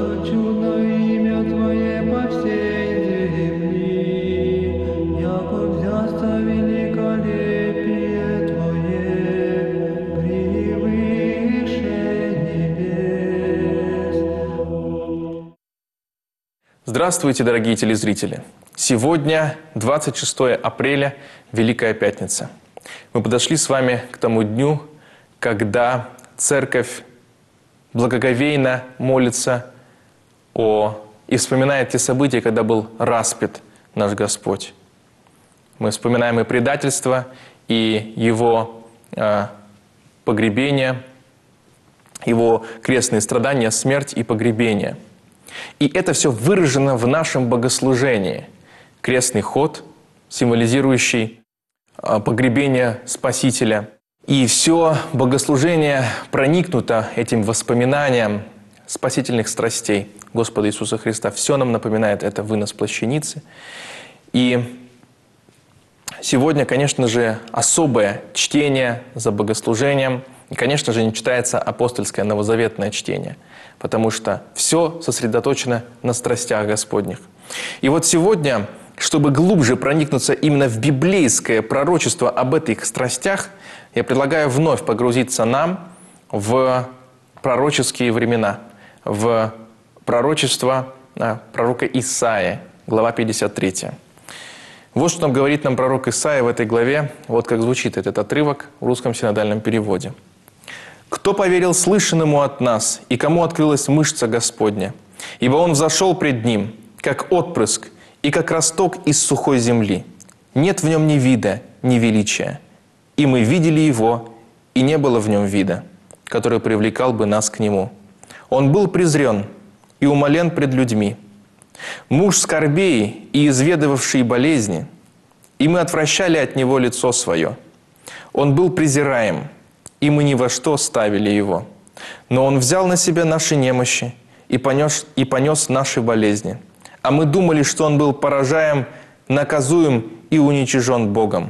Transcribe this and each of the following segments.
чудно имя Твое по всей земли, яко взяться великолепие Твое превыше небес. Здравствуйте, дорогие телезрители! Сегодня 26 апреля, Великая Пятница. Мы подошли с вами к тому дню, когда Церковь благоговейно молится и вспоминает те события, когда был распят наш Господь. Мы вспоминаем и предательство, и Его погребение, Его крестные страдания, смерть и погребение. И это все выражено в нашем богослужении. Крестный ход, символизирующий погребение Спасителя. И все богослужение проникнуто этим воспоминанием спасительных страстей Господа Иисуса Христа. Все нам напоминает это вынос плащаницы. И сегодня, конечно же, особое чтение за богослужением. И, конечно же, не читается апостольское новозаветное чтение, потому что все сосредоточено на страстях Господних. И вот сегодня, чтобы глубже проникнуться именно в библейское пророчество об этих страстях, я предлагаю вновь погрузиться нам в пророческие времена, в пророчество пророка Исаии, глава 53. Вот что говорит нам пророк Исаия в этой главе, вот как звучит этот отрывок в русском синодальном переводе. «Кто поверил слышанному от нас, и кому открылась мышца Господня? Ибо Он взошел пред Ним, как отпрыск, и как росток из сухой земли. Нет в Нем ни вида, ни величия. И мы видели Его, и не было в Нем вида, который привлекал бы нас к Нему. Он был презрен и умолен пред людьми. Муж скорбей и изведывавший болезни, и мы отвращали от Него лицо Свое. Он был презираем, и мы ни во что ставили Его. Но Он взял на себя наши немощи и понес наши болезни. А мы думали, что Он был поражаем, наказуем и уничижен Богом.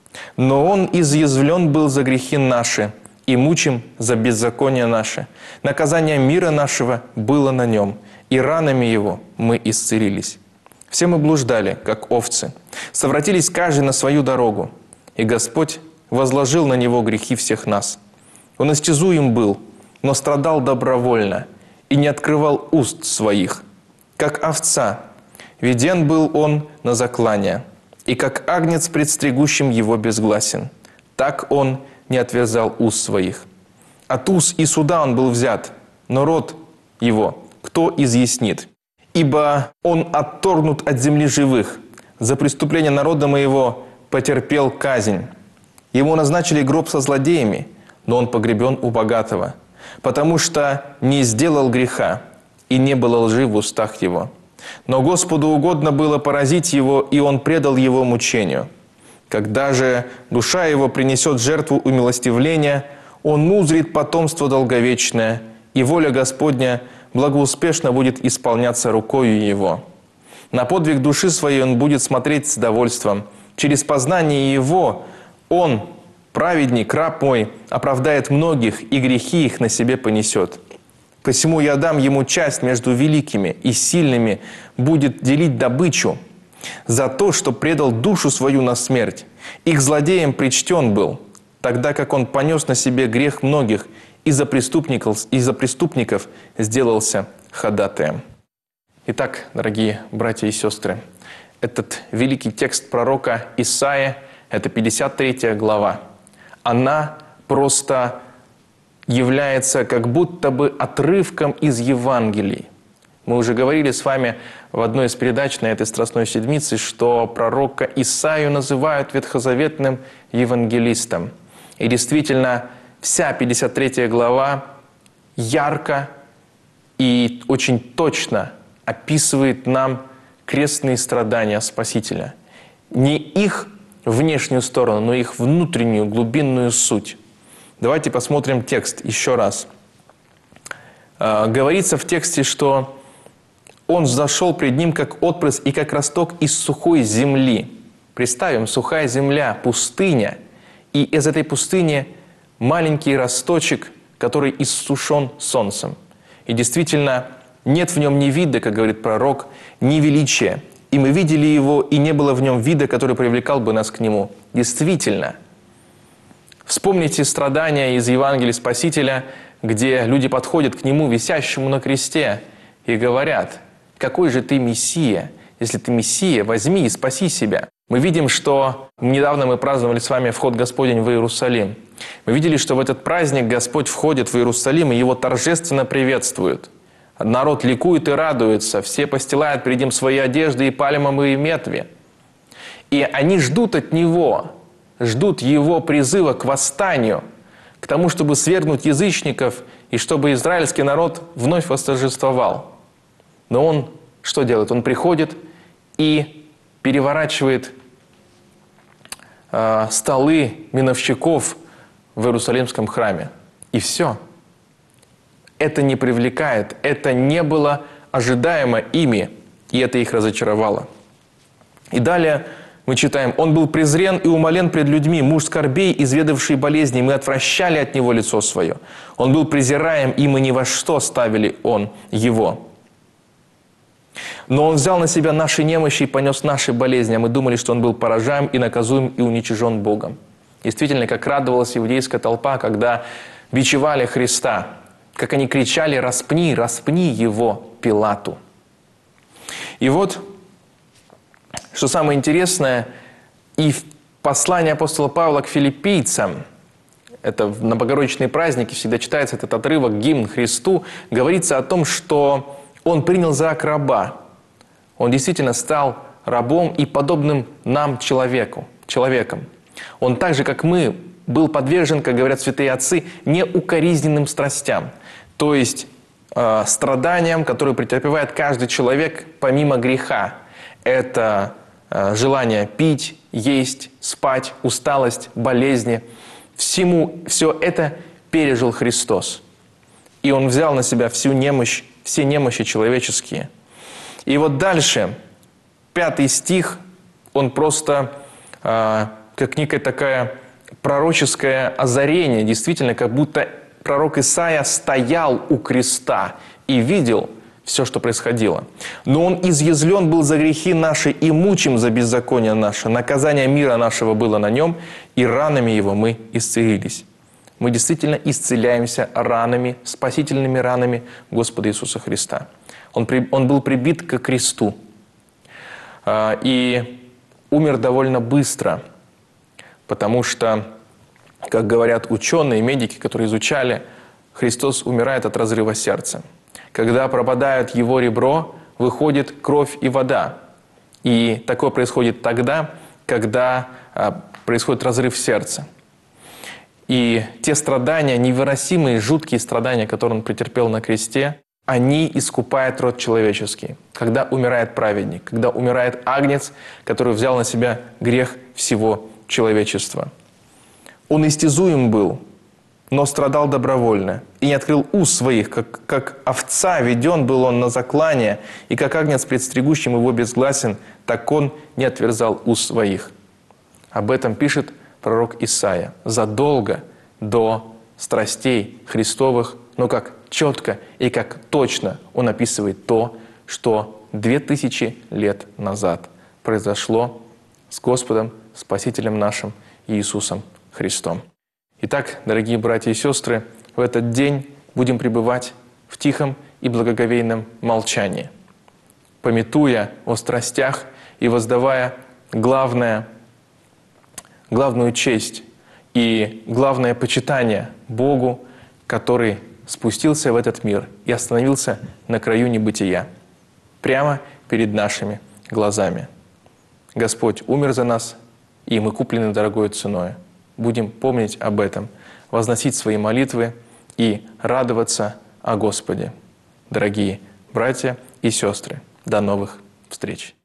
Но Он изъязвлен был за грехи наши и мучим за беззаконие наше. Наказание мира нашего было на Нем, и ранами Его мы исцелились. Все мы блуждали, как овцы, совратились каждый на свою дорогу, и Господь возложил на Него грехи всех нас. Он истязуем был, но страдал добровольно и не открывал уст своих. Как овца, веден был Он на заклание, и как агнец пред стригущим Его безгласен. Так Он не отверзал уст своих. От уз и суда Он был взят, но род Его кто изъяснит? Ибо Он отторгнут от земли живых, за преступление народа моего потерпел казнь. Ему назначили гроб со злодеями, но Он погребен у богатого, потому что не сделал греха, и не было лжи в устах Его. Но Господу угодно было поразить Его, и Он предал Его мучению. Когда же душа Его принесет жертву умилостивления, Он узрит потомство долговечное, и воля Господня благоуспешно будет исполняться рукою Его. На подвиг души своей Он будет смотреть с довольством. Через познание Его Он, праведник, раб мой, оправдает многих, и грехи их на себе понесет. Посему я дам ему часть между великими и сильными, будет делить добычу за то, что предал душу свою на смерть. И к злодеям причтен был, тогда как он понес на себе грех многих, и за преступников сделался ходатаем». Итак, дорогие братья и сестры, этот великий текст пророка Исаии, это 53 глава, она просто является как будто бы отрывком из Евангелий. Мы уже говорили с вами в одной из передач на этой Страстной Седмице, что пророка Исаию называют ветхозаветным евангелистом. И действительно, вся 53 глава ярко и очень точно описывает нам крестные страдания Спасителя. Не их внешнюю сторону, но их внутреннюю, глубинную суть. Давайте посмотрим текст еще раз. Говорится в тексте, что Он взошел пред Ним, как отпрыск и как росток из сухой земли. Представим, сухая земля, пустыня, и из этой пустыни маленький росточек, который иссушен солнцем. И действительно, Нет в нем ни вида, как говорит пророк, ни величия. И мы видели его, и не было в нем вида, который привлекал бы нас к нему. Действительно. Вспомните страдания из Евангелия Спасителя, где люди подходят к нему, висящему на кресте, и говорят: «Какой же ты Мессия? Если ты Мессия, возьми и спаси себя». Мы видим, что недавно мы праздновали с вами вход Господень в Иерусалим. Мы видели, что в этот праздник Господь входит в Иерусалим и его торжественно приветствует. Народ ликует и радуется, все постилают перед ним свои одежды и пальмовые ветви. И они ждут от него, ждут его призыва к восстанию, к тому, чтобы свергнуть язычников и чтобы израильский народ вновь восторжествовал. Но он что делает? Он приходит и переворачивает столы миновщиков в Иерусалимском храме. И все. Это не привлекает, это не было ожидаемо ими, и это их разочаровало. И далее мы читаем: «Он был презрен и умолен пред людьми, муж скорбей, изведавший болезни, мы отвращали от него лицо свое. Он был презираем, и мы ни во что ставили его. Но он взял на себя наши немощи и понес наши болезни, а мы думали, что он был поражаем и наказуем и уничижен Богом». Действительно, как радовалась иудейская толпа, когда бичевали Христа, как они кричали: «Распни, распни его Пилату». И вот, что самое интересное, и в послании апостола Павла к филиппийцам, это на богородичные праздники всегда читается этот отрывок, гимн Христу, говорится о том, что он принял за раба. Он действительно стал рабом и подобным нам человеком. Он так же, как мы, был подвержен, как говорят святые отцы, неукоризненным страстям. То есть страданиям, которые претерпевает каждый человек помимо греха. Это желание пить, есть, спать, усталость, болезни. Все это пережил Христос. И Он взял на себя всю немощь, все немощи человеческие. И вот дальше, 5 стих, он просто как некое такое пророческое озарение, действительно, как будто пророк Исаия стоял у креста и видел все, что происходило. «Но он изъязвлен был за грехи наши и мучим за беззаконие наше. Наказание мира нашего было на нем, и ранами его мы исцелились». Мы действительно исцеляемся ранами, спасительными ранами Господа Иисуса Христа. Он был прибит к кресту и умер довольно быстро, потому что, как говорят ученые, медики, которые изучали, Христос умирает от разрыва сердца. Когда пропадает его ребро, выходит кровь и вода. И такое происходит тогда, когда происходит разрыв сердца. И те страдания, невыносимые, жуткие страдания, которые он претерпел на кресте, они искупают род человеческий. Когда умирает праведник, когда умирает агнец, который взял на себя грех всего человечества. Он истязуем был, но страдал добровольно, и не открыл уст своих, как овца веден был он на заклание, и как агнец пред стригущим его безгласен, так он не отверзал уст своих. Об этом пишет пророк Исаия задолго до страстей Христовых, но как четко и как точно он описывает то, что 2000 лет назад произошло с Господом, Спасителем нашим Иисусом Христом. Итак, дорогие братья и сестры, в этот день будем пребывать в тихом и благоговейном молчании, памятуя о страстях и воздавая главную честь и главное почитание Богу, который спустился в этот мир и остановился на краю небытия, прямо перед нашими глазами. Господь умер за нас, и мы куплены дорогой ценой. Будем помнить об этом, возносить свои молитвы и радоваться о Господе. Дорогие братья и сестры, до новых встреч!